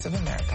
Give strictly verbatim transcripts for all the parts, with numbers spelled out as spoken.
of America.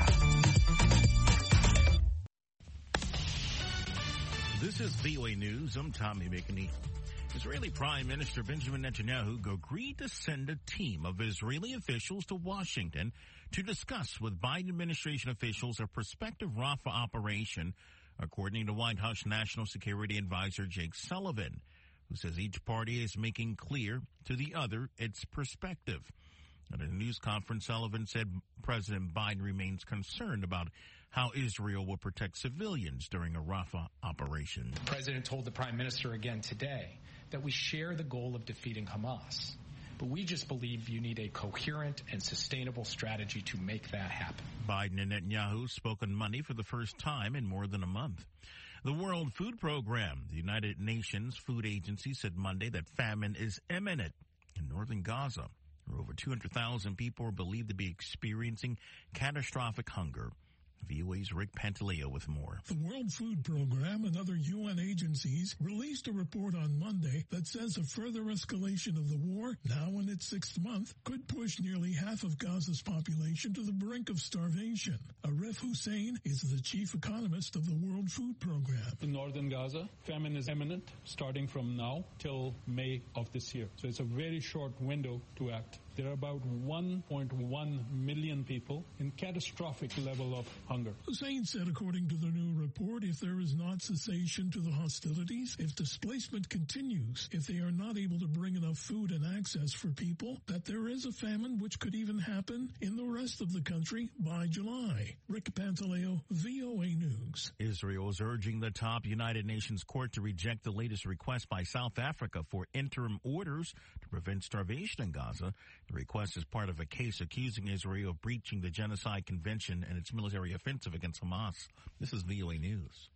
This is V O A News. I'm Tommy McNeil. Israeli Prime Minister Benjamin Netanyahu agreed to send a team of Israeli officials to Washington to discuss with Biden administration officials a prospective Rafah operation, according to White House National Security Advisor Jake Sullivan, who says each party is making clear to the other its perspective. At a news conference, Sullivan said President Biden remains concerned about how Israel will protect civilians during a Rafah operation. The president told the prime minister again today that we share the goal of defeating Hamas, but we just believe you need a coherent and sustainable strategy to make that happen. Biden and Netanyahu spoke on Monday for the first time in more than a month. The World Food Program, the United Nations Food Agency, said Monday that famine is imminent in northern Gaza, where over two hundred thousand people are believed to be experiencing catastrophic hunger. V O A's Rick Pantaleo with more. The World Food Program and other U N agencies released a report on Monday that says a further escalation of the war, now in its sixth month, could push nearly half of Gaza's population to the brink of starvation. Arif Hussein is the chief economist of the World Food Program. In northern Gaza, famine is imminent, starting from now till May of this year. So it's a very short window to act. There are about one point one million people in catastrophic level of hunger. Hussein said, according to the new report, if there is not cessation to the hostilities, if displacement continues, if they are not able to bring enough food and access for people, that there is a famine which could even happen in the rest of the country by July. Rick Pantaleo, V O A News. Israel is urging the top United Nations court to reject the latest request by South Africa for interim orders to prevent starvation in Gaza. The request is part of a case accusing Israel of breaching the Genocide Convention and its military offensive against Hamas. This is V O A News.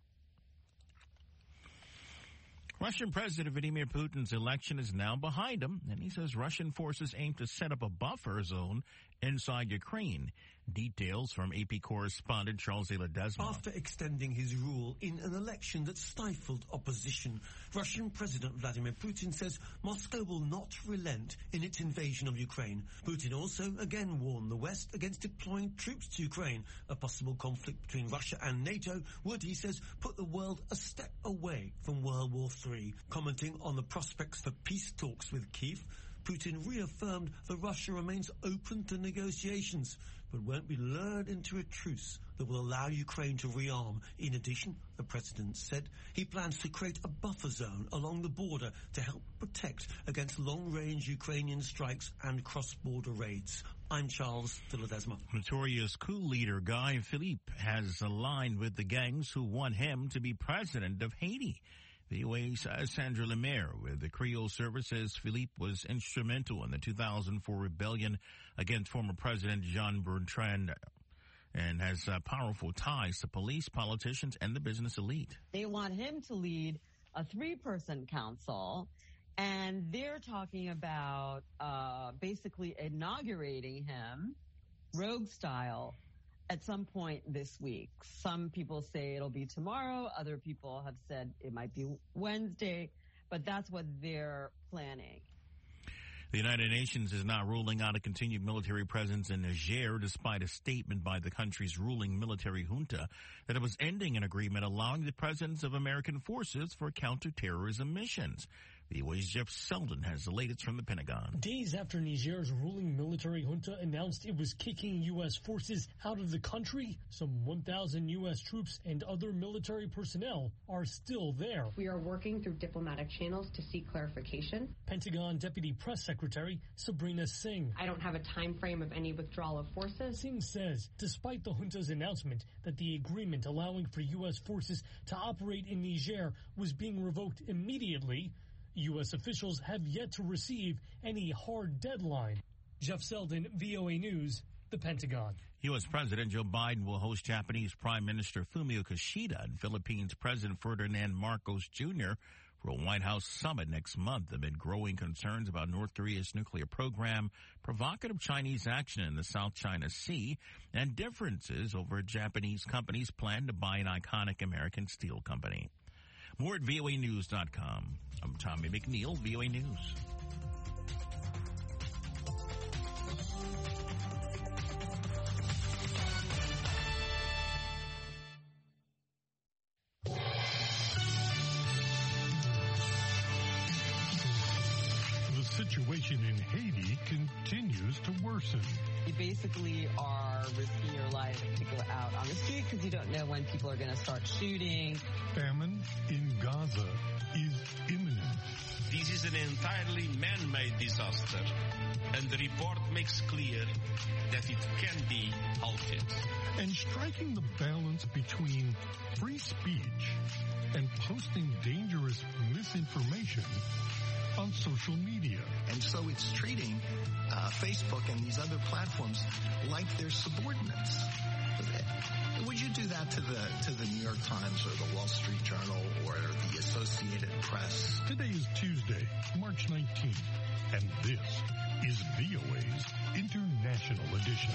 Russian President Vladimir Putin's election is now behind him, and he says Russian forces aim to set up a buffer zone inside Ukraine. Details from A P correspondent Charles Ledesma. After extending his rule in an election that stifled opposition, Russian President Vladimir Putin says Moscow will not relent in its invasion of Ukraine. Putin also again warned the West against deploying troops to Ukraine. A possible conflict between Russia and NATO would, he says, put the world a step away from World War Three. Commenting on the prospects for peace talks with Kyiv, Putin reaffirmed that Russia remains open to negotiations, but won't be lured into a truce that will allow Ukraine to rearm. In addition, the president said he plans to create a buffer zone along the border to help protect against long-range Ukrainian strikes and cross-border raids. I'm Charles de Ledesma. Notorious coup leader Guy Philippe has aligned with the gangs who want him to be president of Haiti. V O A's Sandra Lemaire with the Creole Service says Philippe was instrumental in the two thousand four rebellion against former President Jean Bertrand and has uh, powerful ties to police, politicians, and the business elite. They want him to lead a three-person council, and they're talking about uh, basically inaugurating him, rogue style, at some point this week. Some people say it'll be tomorrow. Other people have said it might be Wednesday, but that's what they're planning. The United Nations is not ruling out a continued military presence in Niger, despite a statement by the country's ruling military junta that it was ending an agreement allowing the presence of American forces for counterterrorism missions. V O A's Jeff Selden has the latest from the Pentagon. Days after Niger's ruling military junta announced it was kicking U S forces out of the country, some one thousand U S troops and other military personnel are still there. We are working through diplomatic channels to seek clarification. Pentagon Deputy Press Secretary Sabrina Singh. I don't have a time frame of any withdrawal of forces. Singh says, despite the junta's announcement that the agreement allowing for U S forces to operate in Niger was being revoked immediately, U S officials have yet to receive any hard deadline. Jeff Selden, V O A News, the Pentagon. U S. President Joe Biden will host Japanese Prime Minister Fumio Kishida and Philippines President Ferdinand Marcos Junior for a White House summit next month amid growing concerns about North Korea's nuclear program, provocative Chinese action in the South China Sea, and differences over a Japanese company's plan to buy an iconic American steel company. More at V O A news dot com. I'm Tommy McNeil, V O A News. situation in Haiti continues to worsen. You basically are risking your life to go out on the street because you don't know when people are going to start shooting. Famine in Gaza is imminent. This is an entirely man-made disaster, and the report makes clear that it can be halted. And striking the balance between free speech and posting dangerous misinformation on social media. And so it's treating uh, Facebook and these other platforms like they're subordinates. Would you do that to the to the New York Times or the Wall Street Journal or the Associated Press? Today is Tuesday, March nineteenth, and this is V O A's International Edition.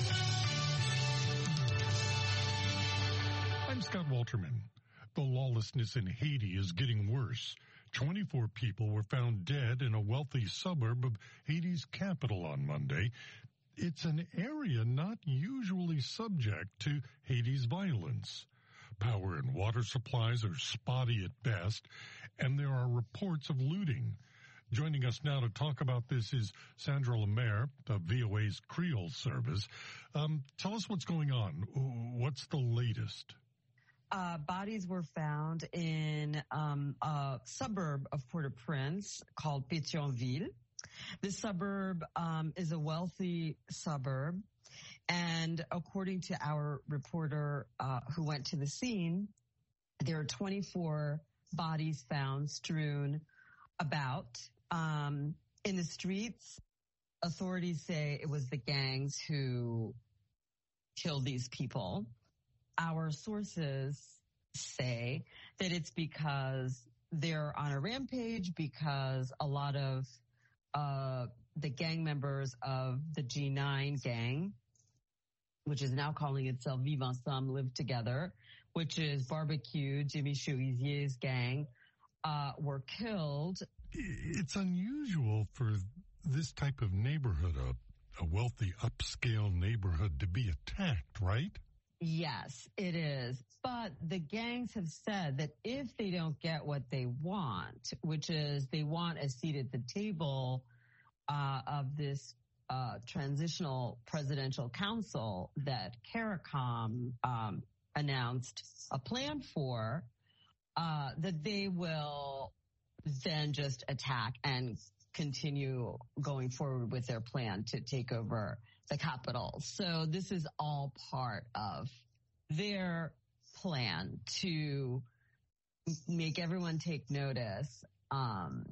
I'm Scott Walterman. The lawlessness in Haiti is getting worse. twenty-four people were found dead in a wealthy suburb of Haiti's capital on Monday. It's an area not usually subject to Haiti's violence. Power and water supplies are spotty at best, and there are reports of looting. Joining us now to talk about this is Sandra Lemaire of V O A's Creole service. Um, tell us what's going on. What's the latest? Uh, bodies were found in um, a suburb of Port-au-Prince called Pétionville. This suburb um, is a wealthy suburb, and according to our reporter uh, who went to the scene, there are twenty-four bodies found strewn about um, in the streets. Authorities say it was the gangs who killed these people. Our sources say that it's because they're on a rampage, because a lot of uh the gang members of the G nine gang, which is now calling itself Vivre Ensemble, Live Together, which is Barbecue, Jimmy Chouizier's gang, uh, were killed. It's unusual for this type of neighborhood, a, a wealthy upscale neighborhood, to be attacked, right? Yes, it is. But the gangs have said that if they don't get what they want, which is they want a seat at the table uh, of this uh, transitional presidential council that CARICOM um, announced a plan for, uh, that they will then just attack and continue going forward with their plan to take over the capital. So this is all part of their plan to make everyone take notice, um,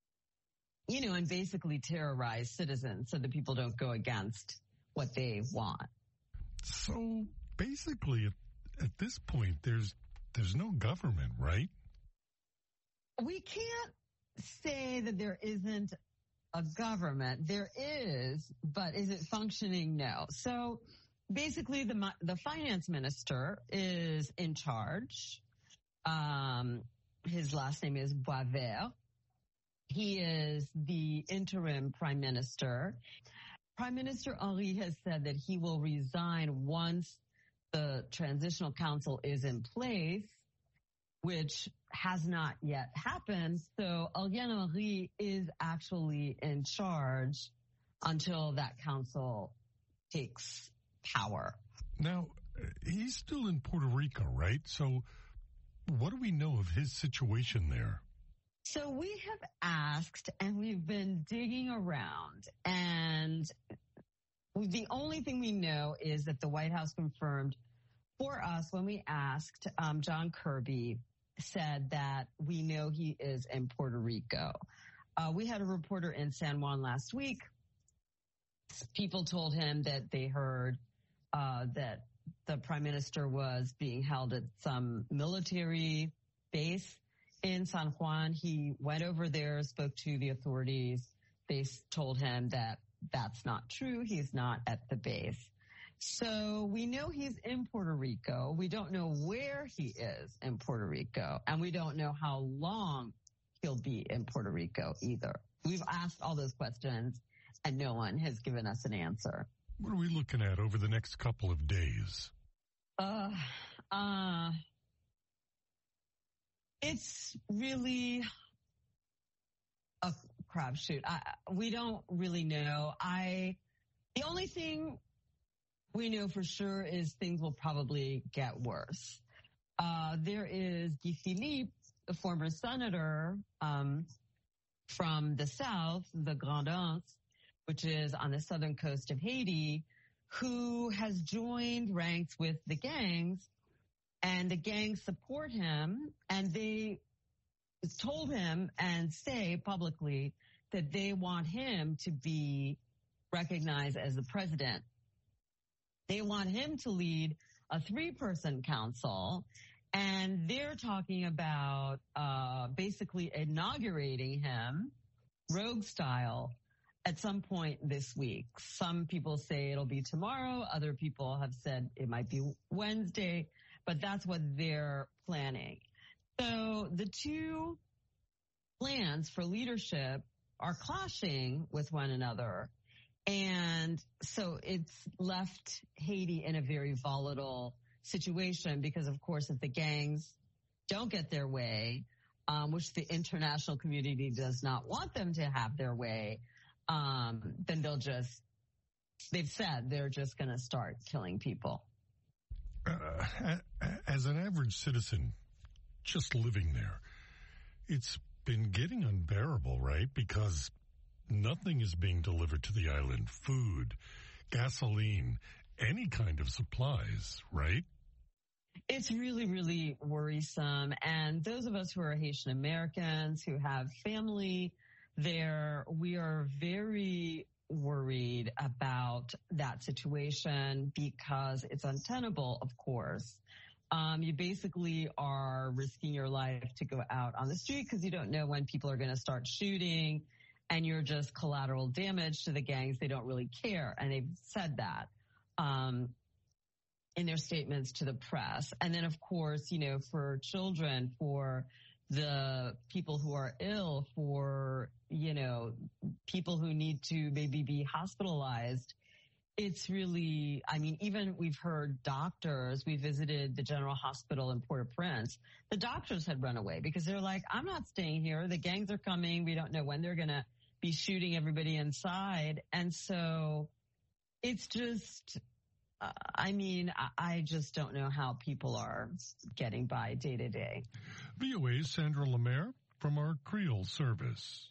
you know, and basically terrorize citizens so that people don't go against what they want. So basically, at, at this point, there's there's no government, right? We can't say that there isn't a government. There is, but is it functioning? No. So basically the the finance minister is in charge. Um, his last name is Boisvert. He is the interim prime minister. Prime Minister Henry has said that he will resign once the transitional council is in place, which has not yet happened. So Ariel Henry is actually in charge until that council takes power. Now, he's still in Puerto Rico, right? So what do we know of his situation there? So we have asked and we've been digging around, and the only thing we know is that the White House confirmed for us when we asked um, John Kirby, said that we know he is in Puerto Rico. Uh, we had a reporter in San Juan last week. People told him that they heard uh, that the prime minister was being held at some military base in San Juan. He went over there, spoke to the authorities. They told him that that's not true. He's not at the base. So we know he's in Puerto Rico. We don't know where he is in Puerto Rico, and we don't know how long he'll be in Puerto Rico either. We've asked all those questions, and no one has given us an answer. What are we looking at over the next couple of days? Uh, uh, it's really a crapshoot. I, we don't really know. I, the only thing we know for sure is things will probably get worse. Uh, there is Guy Philippe, the former senator, um, from the south, the Grand Anse, which is on the southern coast of Haiti, who has joined ranks with the gangs, and the gangs support him, and they told him and say publicly that they want him to be recognized as the president. They want him to lead a three-person council, and they're talking about uh, basically inaugurating him, rogue style, at some point this week. Some people say it'll be tomorrow. Other people have said it might be Wednesday, but that's what they're planning. So the two plans for leadership are clashing with one another. And so it's left Haiti in a very volatile situation because, of course, if the gangs don't get their way, um, which the international community does not want them to have their way, um, then they'll just, they've said they're just going to start killing people. Uh, as an average citizen just living there, it's been getting unbearable, right? Because nothing is being delivered to the island. Food, gasoline, any kind of supplies, right? It's really, really worrisome. And those of us who are Haitian Americans, who have family there, we are very worried about that situation because it's untenable, of course. Um, you basically are risking your life to go out on the street because you don't know when people are going to start shooting, and you're just collateral damage to the gangs. They don't really care. And they've said that, um, in their statements to the press. And then, of course, you know, for children, for the people who are ill, for, you know, people who need to maybe be hospitalized, it's really, I mean, even we've heard doctors, we visited the General Hospital in Port-au-Prince, the doctors had run away because they're like, I'm not staying here. The gangs are coming. We don't know when they're going to be shooting everybody inside. And so it's just, uh, I mean, I, I just don't know how people are getting by day to day. V O A's Sandra Lemaire from our Creole service.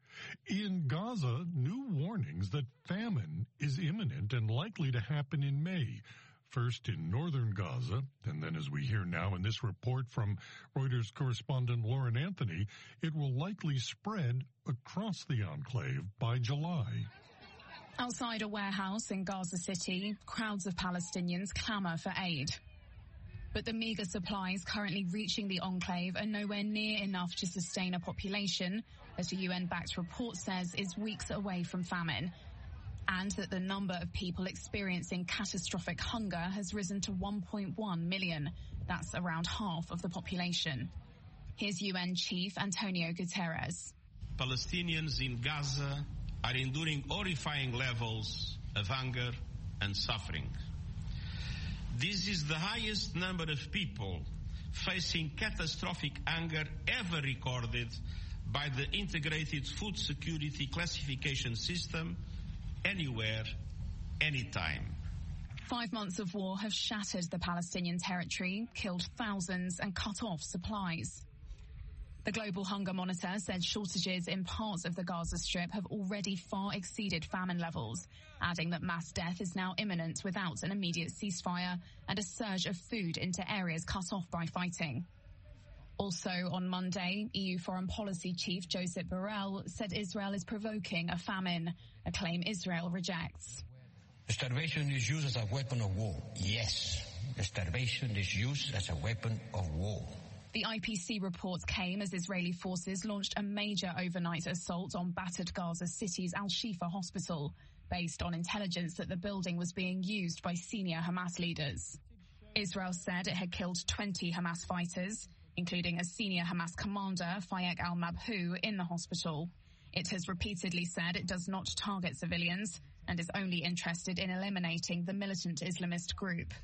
In Gaza, new warnings that famine is imminent and likely to happen in May. First in northern Gaza, and then as we hear now in this report from Reuters correspondent Lauren Anthony, it will likely spread across the enclave by July. Outside a warehouse in Gaza City, crowds of Palestinians clamour for aid. But the meagre supplies currently reaching the enclave are nowhere near enough to sustain a population, as a U N-backed report says is weeks away from famine, and that the number of people experiencing catastrophic hunger has risen to one point one million. That's around half of the population. Here's U N Chief Antonio Guterres. Palestinians in Gaza are enduring horrifying levels of hunger and suffering. This is the highest number of people facing catastrophic hunger ever recorded by the Integrated Food Security Classification System, anywhere, anytime. Five months of war have shattered the Palestinian territory, killed thousands, and cut off supplies. The Global Hunger Monitor said shortages in parts of the Gaza Strip have already far exceeded famine levels, adding that mass death is now imminent without an immediate ceasefire and a surge of food into areas cut off by fighting. Also on Monday, E U Foreign Policy Chief Josep Borrell said Israel is provoking a famine, a claim Israel rejects. Starvation is used as a weapon of war. Yes, starvation is used as a weapon of war. The I P C report came as Israeli forces launched a major overnight assault on battered Gaza City's Al-Shifa hospital, based on intelligence that the building was being used by senior Hamas leaders. Israel said it had killed twenty Hamas fighters, including a senior Hamas commander, Fayek al-Mabhou, in the hospital. It has repeatedly said it does not target civilians and is only interested in eliminating the militant Islamist group.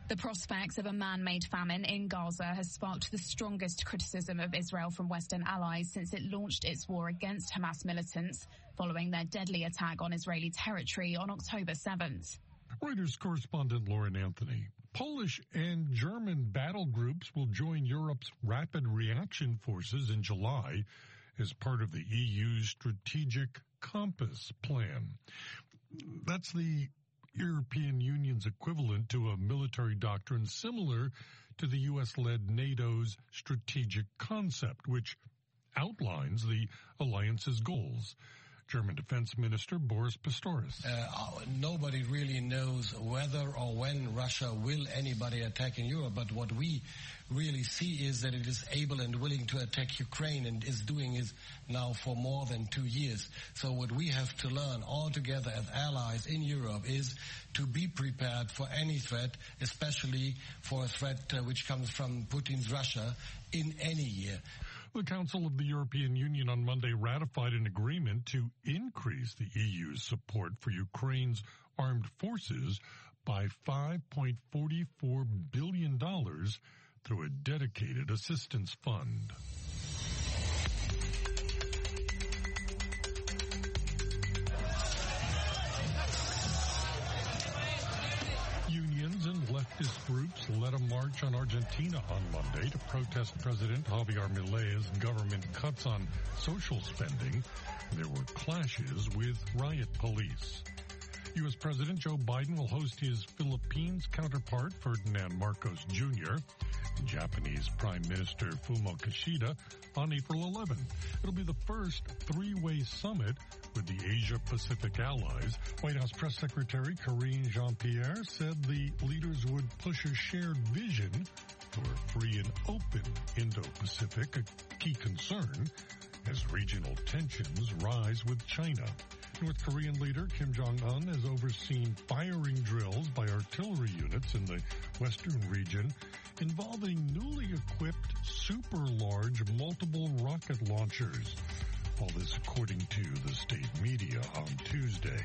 The prospect of a man-made famine in Gaza has sparked the strongest criticism of Israel from Western allies since it launched its war against Hamas militants following their deadly attack on Israeli territory on October seventh. Reuters correspondent Lauren Anthony. Polish and German battle groups will join Europe's Rapid Reaction Forces in July as part of the E U's Strategic Compass plan. That's the European Union's equivalent to a military doctrine similar to the U S-led NATO's strategic concept, which outlines the alliance's goals. German Defense Minister Boris Pistorius. Uh, nobody really knows whether or when Russia will anybody attack in Europe, but what we really see is that it is able and willing to attack Ukraine and is doing it now for more than two years. So what we have to learn all together as allies in Europe is to be prepared for any threat, especially for a threat uh, which comes from Putin's Russia in any year. The Council of the European Union on Monday ratified an agreement to increase the E U's support for Ukraine's armed forces by five point four four billion dollars through a dedicated assistance fund. Unions and leftist groups led a march on Argentina on Monday to protest President Javier Milei's government cuts on social spending. There were clashes with riot police. U S. President Joe Biden will host his Philippines counterpart, Ferdinand Marcos Junior, and Japanese Prime Minister Fumio Kishida on April eleventh. It'll be the first three-way summit with the Asia-Pacific allies. White House Press Secretary Karine Jean-Pierre said the leaders would push a shared vision for a free and open Indo-Pacific, a key concern as regional tensions rise with China. North Korean leader Kim Jong-un has overseen firing drills by artillery units in the western region involving newly equipped super-large multiple rocket launchers. All this according to the state media on Tuesday.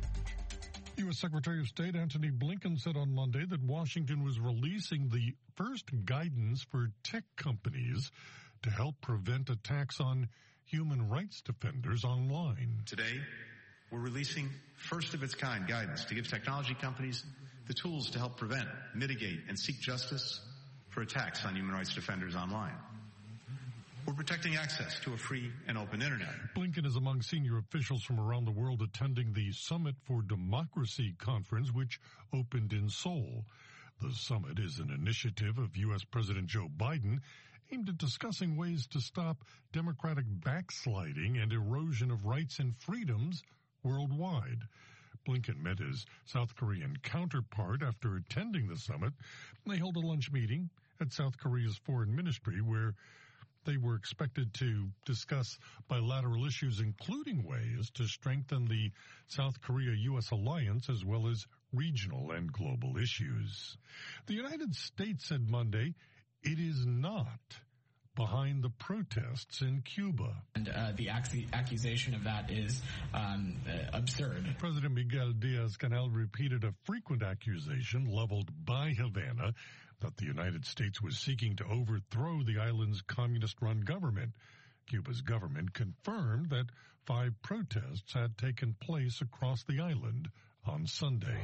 U S. Secretary of State Antony Blinken said on Monday that Washington was releasing the first guidance for tech companies to help prevent attacks on human rights defenders online. Today, we're releasing first-of-its-kind guidance to give technology companies the tools to help prevent, mitigate, and seek justice for attacks on human rights defenders online. We're protecting access to a free and open internet. Blinken is among senior officials from around the world attending the Summit for Democracy conference, which opened in Seoul. The summit is an initiative of U S. President Joe Biden aimed at discussing ways to stop democratic backsliding and erosion of rights and freedoms worldwide. Blinken met his South Korean counterpart after attending the summit. They held a lunch meeting at South Korea's foreign ministry where they were expected to discuss bilateral issues, including ways to strengthen the South Korea-U S alliance as well as regional and global issues. The United States said Monday it is not behind the protests in Cuba. And uh, the ac- accusation of that is um, uh, absurd. President Miguel Diaz-Canel repeated a frequent accusation leveled by Havana that the United States was seeking to overthrow the island's communist-run government. Cuba's government confirmed that five protests had taken place across the island on Sunday.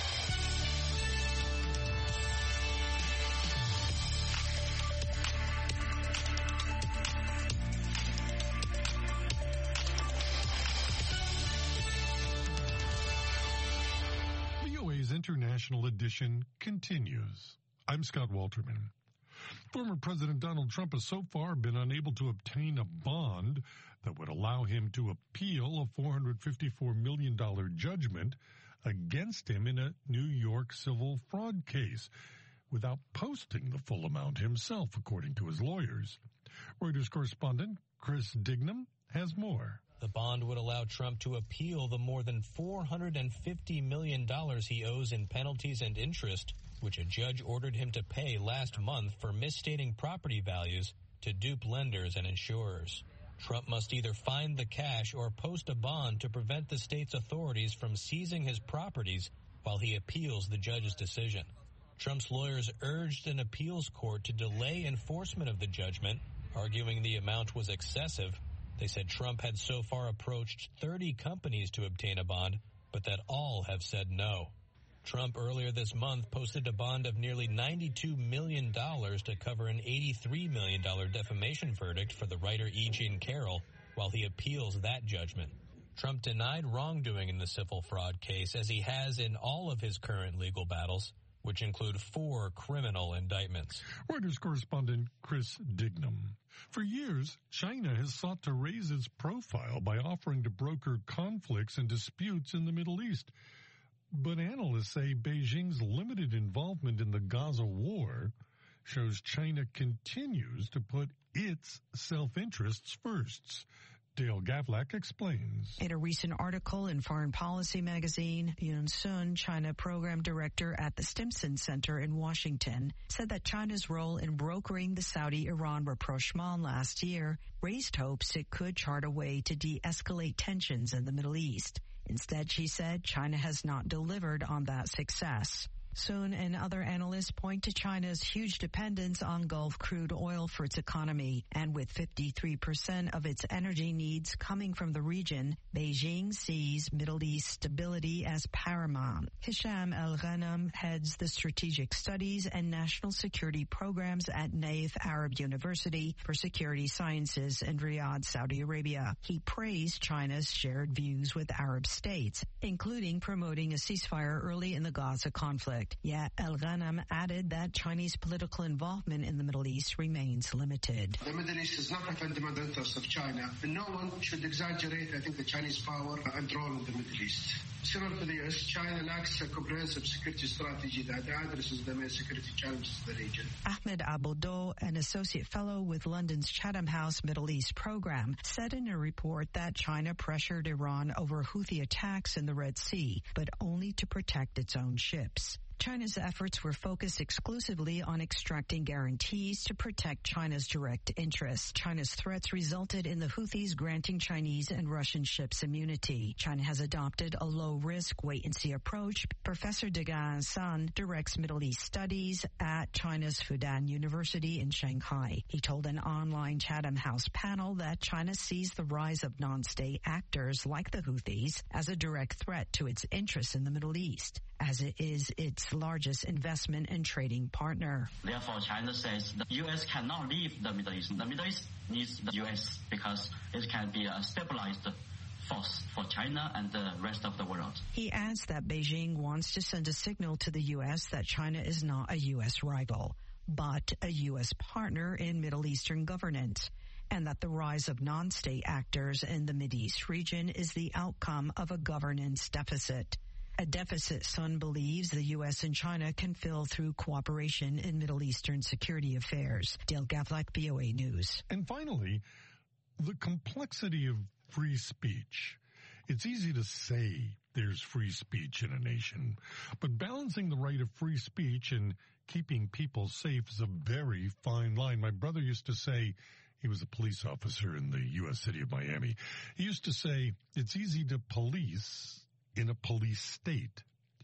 V O A's International Edition continues. I'm Scott Walterman. Former President Donald Trump has so far been unable to obtain a bond that would allow him to appeal a four hundred fifty-four million dollars judgment against him in a New York civil fraud case without posting the full amount himself, according to his lawyers. Reuters correspondent Chris Dignam has more. The bond would allow Trump to appeal the more than four hundred fifty million dollars he owes in penalties and interest, which a judge ordered him to pay last month for misstating property values to dupe lenders and insurers. Trump must either find the cash or post a bond to prevent the state's authorities from seizing his properties while he appeals the judge's decision. Trump's lawyers urged an appeals court to delay enforcement of the judgment, arguing the amount was excessive. They said Trump had so far approached thirty companies to obtain a bond, but that all have said no. Trump earlier this month posted a bond of nearly ninety-two million dollars to cover an eighty-three million dollars defamation verdict for the writer E. Jean Carroll while he appeals that judgment. Trump denied wrongdoing in the civil fraud case, as he has in all of his current legal battles, which include four criminal indictments. Reuters correspondent Chris Dignam. For years, China has sought to raise its profile by offering to broker conflicts and disputes in the Middle East. But analysts say Beijing's limited involvement in the Gaza war shows China continues to put its self-interests first. Dale Gavlak explains. In a recent article in Foreign Policy magazine, Yun Sun, China program director at the Stimson Center in Washington, said that China's role in brokering the Saudi-Iran rapprochement last year raised hopes it could chart a way to de-escalate tensions in the Middle East. Instead, she said, China has not delivered on that success. Sun and other analysts point to China's huge dependence on Gulf crude oil for its economy, and with fifty-three percent of its energy needs coming from the region, Beijing sees Middle East stability as paramount. Hisham El-Ghanem heads the Strategic Studies and National Security Programs at Naif Arab University for Security Sciences in Riyadh, Saudi Arabia. He praised China's shared views with Arab states, including promoting a ceasefire early in the Gaza conflict. Yet El-Ghanem added that Chinese political involvement in the Middle East remains limited. The Middle East is not a fundamental interest of China, and no one should exaggerate, I think, the Chinese power and role in the Middle East. Similar to the U S, China lacks a comprehensive security strategy that addresses the main security challenges of the region. Ahmed Aboudo, an associate fellow with London's Chatham House Middle East program, said in a report that China pressured Iran over Houthi attacks in the Red Sea, but only to protect its own ships. China's efforts were focused exclusively on extracting guarantees to protect China's direct interests. China's threats resulted in the Houthis granting Chinese and Russian ships immunity. China has adopted a low-risk, wait-and-see approach. Professor Degan San directs Middle East studies at China's Fudan University in Shanghai. He told an online Chatham House panel that China sees the rise of non-state actors like the Houthis as a direct threat to its interests in the Middle East, as it is its largest investment and trading partner. Therefore, China says the U S cannot leave the Middle East. The Middle East needs the U S because it can be a stabilized force for China and the rest of the world. He adds that Beijing wants to send a signal to the U S that China is not a U S rival, but a U S partner in Middle Eastern governance, and that the rise of non-state actors in the Mideast region is the outcome of a governance deficit. A deficit Sun believes the U S and China can fill through cooperation in Middle Eastern security affairs. Dale Gavlak, V O A News. And finally, the complexity of free speech. It's easy to say there's free speech in a nation, but balancing the right of free speech and keeping people safe is a very fine line. My brother used to say, he was a police officer in the U S city of Miami. He used to say, it's easy to police in a police state.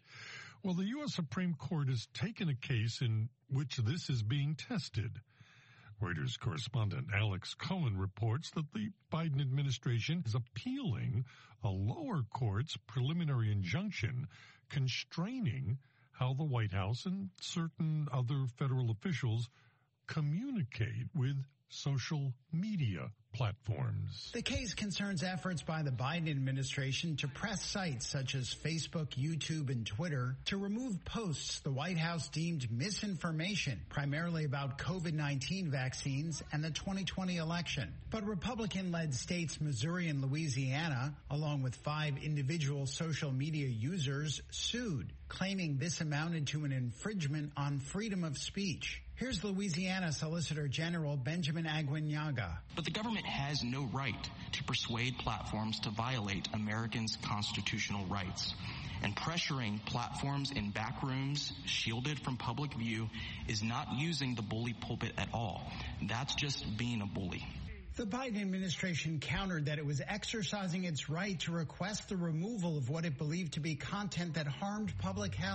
Well, the U S Supreme Court has taken a case in which this is being tested. Reuters correspondent Alex Cohen reports that the Biden administration is appealing a lower court's preliminary injunction constraining how the White House and certain other federal officials communicate with social media platforms. The case concerns efforts by the Biden administration to press sites such as Facebook, YouTube, and Twitter to remove posts the White House deemed misinformation, primarily about COVID nineteen vaccines and the twenty twenty election. But Republican-led states Missouri and Louisiana, along with five individual social media users, sued, claiming this amounted to an infringement on freedom of speech. Here's Louisiana Solicitor General Benjamin Aguinaga. But the government has no right to persuade platforms to violate Americans' constitutional rights. And pressuring platforms in back rooms, shielded from public view, is not using the bully pulpit at all. That's just being a bully. The Biden administration countered that it was exercising its right to request the removal of what it believed to be content that harmed public health.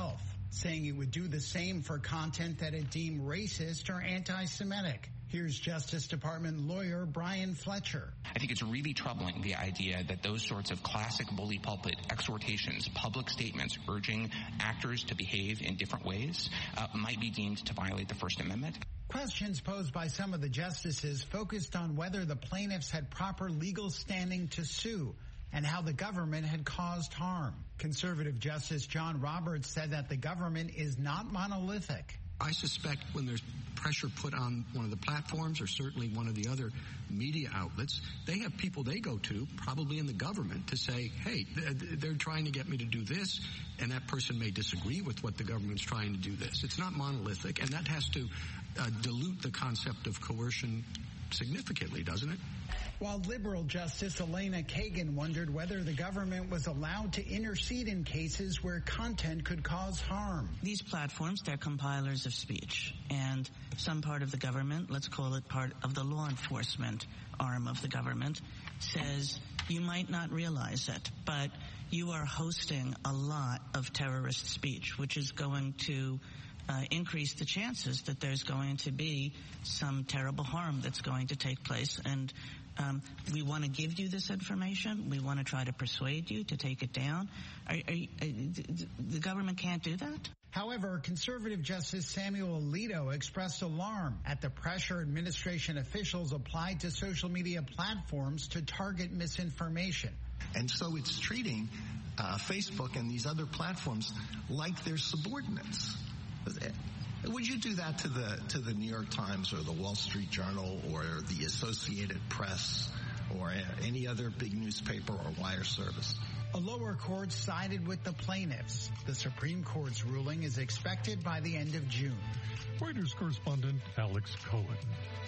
saying it would do the same for content that it deemed racist or anti-Semitic. Here's Justice Department lawyer Brian Fletcher. I think it's really troubling, the idea that those sorts of classic bully pulpit exhortations, public statements urging actors to behave in different ways, uh, might be deemed to violate the First Amendment. Questions posed by some of the justices focused on whether the plaintiffs had proper legal standing to sue and how the government had caused harm. Conservative Justice John Roberts said that the government is not monolithic. I suspect when there's pressure put on one of the platforms or certainly one of the other media outlets, they have people they go to, probably in the government, to say, hey, they're trying to get me to do this, and that person may disagree with what the government's trying to do this. It's not monolithic, and that has to uh, dilute the concept of coercion significantly, doesn't it? While liberal Justice Elena Kagan wondered whether the government was allowed to intercede in cases where content could cause harm. These platforms, they're compilers of speech, and some part of the government, let's call it part of the law enforcement arm of the government, says you might not realize it, but you are hosting a lot of terrorist speech, which is going to Uh, increase the chances that there's going to be some terrible harm that's going to take place. And um, we want to give you this information. We want to try to persuade you to take it down. Are, are, are, the government can't do that? However, conservative Justice Samuel Alito expressed alarm at the pressure administration officials applied to social media platforms to target misinformation. And so it's treating uh, Facebook and these other platforms like they're subordinates. Would you do that to the to the New York Times or the Wall Street Journal or the Associated Press or any other big newspaper or wire service? A lower court sided with the plaintiffs. The Supreme Court's ruling is expected by the end of June. Reuters correspondent Alex Cohen.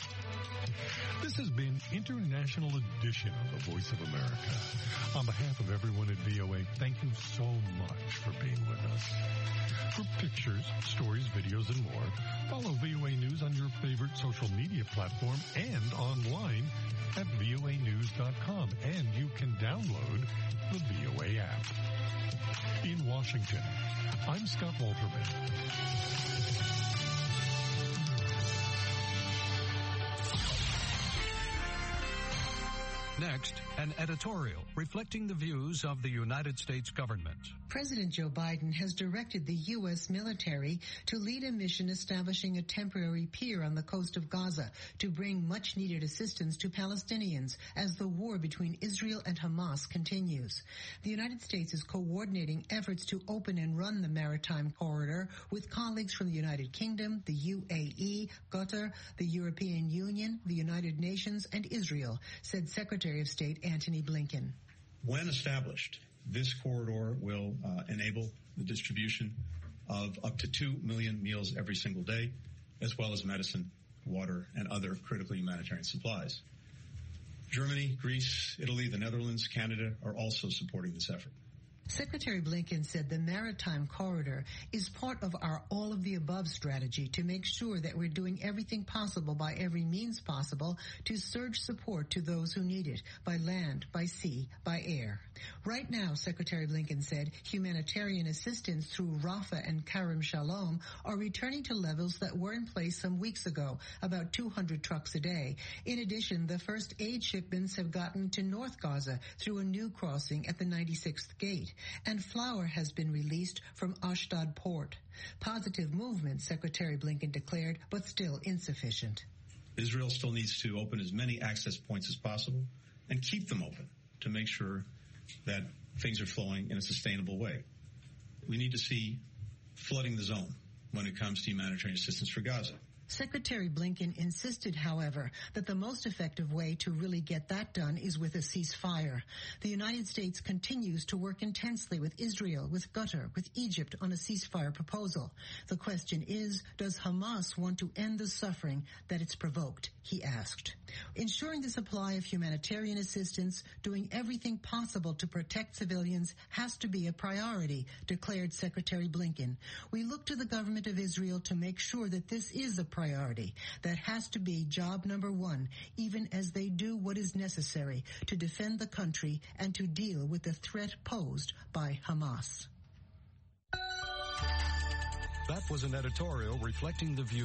This has been International Edition of the Voice of America. On behalf of everyone at V O A, thank you so much for being with us. For pictures, stories, videos, and more, follow V O A News on your favorite social media platform and online at V O A news dot com. And you can download the V O A app. In Washington, I'm Scott Walterman. Next, an editorial reflecting the views of the United States government. President Joe Biden has directed the U S military to lead a mission establishing a temporary pier on the coast of Gaza to bring much-needed assistance to Palestinians as the war between Israel and Hamas continues. The United States is coordinating efforts to open and run the maritime corridor with colleagues from the United Kingdom, the U A E, Qatar, the European Union, the United Nations, and Israel, said Secretary of State Antony Blinken. When established, this corridor will uh, enable the distribution of up to two million meals every single day, as well as medicine, water, and other critical humanitarian supplies. Germany, Greece, Italy, the Netherlands, Canada are also supporting this effort. Secretary Blinken said the maritime corridor is part of our all-of-the-above strategy to make sure that we're doing everything possible by every means possible to surge support to those who need it, by land, by sea, by air. Right now, Secretary Blinken said, humanitarian assistance through Rafah and Kerem Shalom are returning to levels that were in place some weeks ago, about two hundred trucks a day. In addition, the first aid shipments have gotten to North Gaza through a new crossing at the ninety-sixth gate. And flour has been released from Ashdod port. Positive movement, Secretary Blinken declared, but still insufficient. Israel still needs to open as many access points as possible and keep them open to make sure that things are flowing in a sustainable way. We need to see flooding the zone when it comes to humanitarian assistance for Gaza. Secretary Blinken insisted, however, that the most effective way to really get that done is with a ceasefire. The United States continues to work intensely with Israel, with Qatar, with Egypt on a ceasefire proposal. The question is, does Hamas want to end the suffering that it's provoked? He asked. Ensuring the supply of humanitarian assistance, doing everything possible to protect civilians has to be a priority, declared Secretary Blinken. We look to the government of Israel to make sure that this is a priority. Priority. That has to be job number one, even as they do what is necessary to defend the country and to deal with the threat posed by Hamas. That was an editorial reflecting the view